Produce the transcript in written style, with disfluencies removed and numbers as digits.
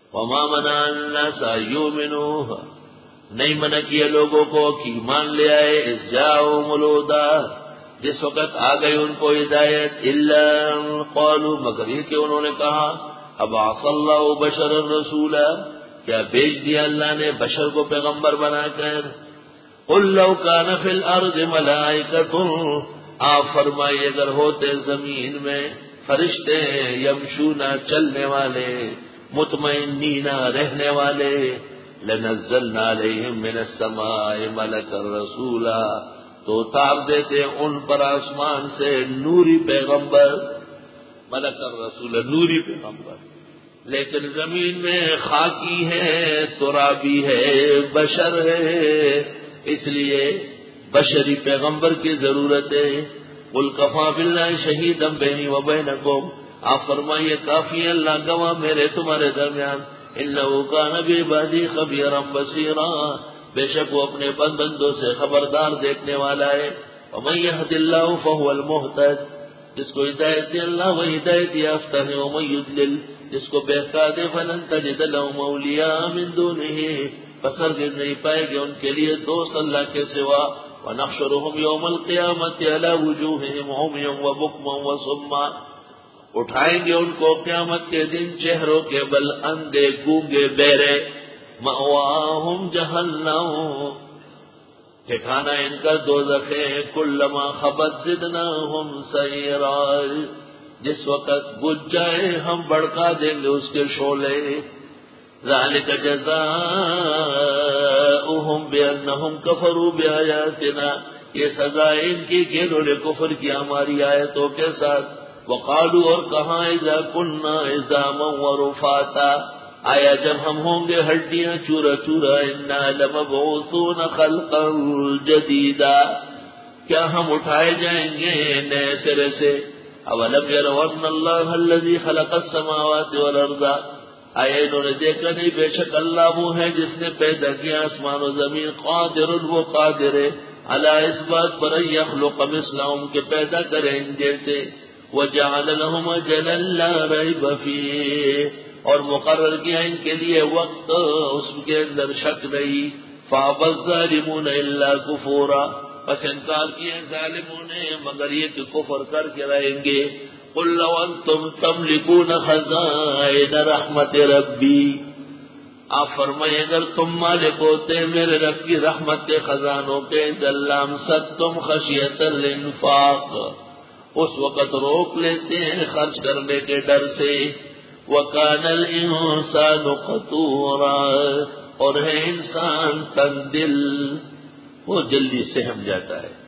وما منع الناس ان يؤمنوا، نہیں منع کیا لوگوں کو کہ ایمان لے آئے، اذ جاءهم الهدى، جس وقت آ گئی ان کو ہدایت، الا قالوا، مگر یہ کہ انہوں نے کہا ابعث اللہ بشرا رسولا، کیا بھیج دیا اللہ نے بشر کو پیغمبر بنا کر. قل لو كان في الارض ملائکۃ، آپ فرمائیے اگر ہوتے زمین میں فرشتے یمشون چلنے والے، مطمئنین رہنے والے، لنزلنا علیہم من السماء ملکا رسولا، تو اتار دیتے ان پر آسمان سے نوری پیغمبر، ملک الرسول نوری پیغمبر. لیکن زمین میں خاکی ہے، ترابی ہے، بشر ہے، اس لیے بشری پیغمبر کی ضرورت ہے. قل کفی باللہ شہیدا بینی و بینکم، آپ فرمائیے کافی ہے اللہ گواہ میرے تمہارے درمیان، انہ کان بعبادی خبیرا بصیرا، بے شک وہ اپنے بندوں سے خبردار دیکھنے والا ہے. ومن یہد اللہ فہو المہتد، جس کو ہدایت دے اللہ وہ ہدایت یافتہ ہے. ومن یضلل، جس کو بہکا دے فلن تجد لهم اولیاء من دونہ، پس ہرگز نہیں پائے گے ان کے لیے دوست اللہ کے سوا. ونحشرهم یوم القیامۃ علی وجوہہم عمیا وبکما وصما، اٹھائیں گے ان کو قیامت کے دن چہروں کے بل اندھے گونگے بہرے. مأواہم جہنم، ٹھکانہ ان کا دوزخ ہے. کلما خبت زدناہم سعیرا، جس وقت بجھ جائے ہم بڑھکا دیں گے اس کے شعلے. ذالک جزاؤہم بانہم کفروا بآیاتنا، یہ سزا ان کی کہ انہوں نے کفر کیا ہماری آیتوں کے ساتھ. وقالوا، اور کہاں اذا کننا عظاما ورفاتا، آیا جب ہم ہوں گے ہڈیاں چورا چورا، انا لمبعوثون خلقا جدیدا، کیا ہم اٹھائے جائیں گے نئے سرے سے. اولم یروا ان اللہ الذی خلق السماوات والارض، آیا انہوں نے دیکھا نہیں بے شک اللہ وہ ہے جس نے پیدا کیا آسمان و زمین. قادر، وہ قادر ہے، علی اس بات پر یخلق مثلہم، کہ پیدا کریں ان جیسے. وجعل لهم اجلا لا ریب فیہ، اور مقرر کیا ان کے لیے وقت اس کے اندر شک نہیں. فابى الظالمون الا کفورا، پس انکار کیے ظالموں نے مگر یہ کہ کفر کر کے رہیں گے. قل لو انتم تملکون خزائن رحمت ربی، آپ فرمائیں اگر تم مالک ہوتے میرے رب کی رحمت کے خزانوں کے، لامسکتم خشیۃ الانفاق، اس وقت روک لیتے ہیں خرچ کرنے کے ڈر سے. وَكَانَ الْإِنسَانُ قَتُورًا، اور ہے انسان تنگ دل، وہ جلدی سہم جاتا ہے.